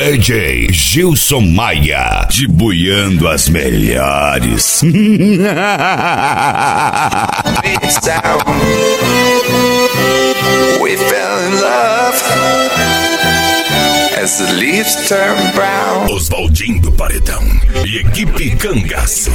DJ Gilson Maia, debuiando as melhores. We fell in love as the leaves turn brown. Oswaldinho do Paredão e equipe Cangaço.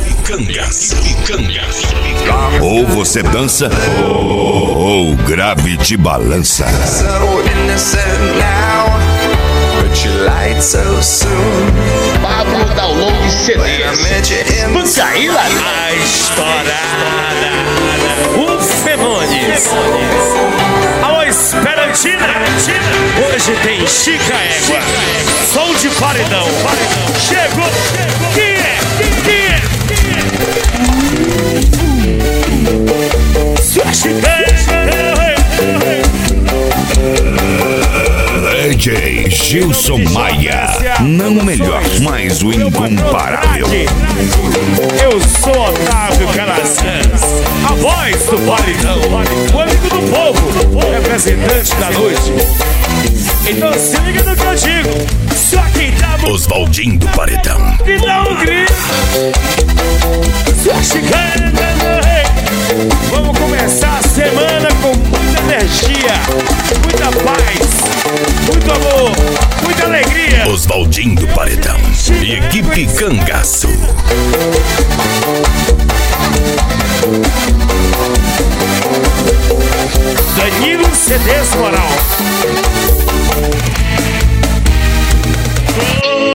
Ou você dança ou grave te balança. So innocent now, but you lied so soon. Pablo Download CDs. Mancaíla. A estourada. O Femones. Alô, Esperantina. Hoje tem Chica Égua. Som de paredão. Chegou. Quem é? Sua Chica DJ Gilson Maia, não o melhor, mas o incomparável. Eu sou Otávio Calazans, a voz do paredão, o amigo do povo, representante da noite. Então se liga no que eu digo, só quem tá... Oswaldinho do Paredão. Me dá um grito. Sua chicana, vamos começar a semana com muita energia, muita paz, muito amor, muita alegria. Oswaldinho do Paredão e equipe Cangaço.